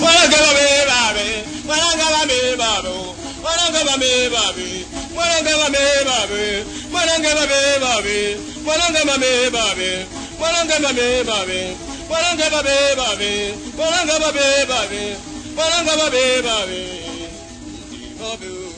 wanna give a me, baby, wanna give a me, baby, wanna give a me, baby, wanna give a me, baby, wanna give a me, baby, wanna give a me, baby, wanna give a me, baby, wanna give a me, baby, wanna give a me, baby, wanna give a me, baby,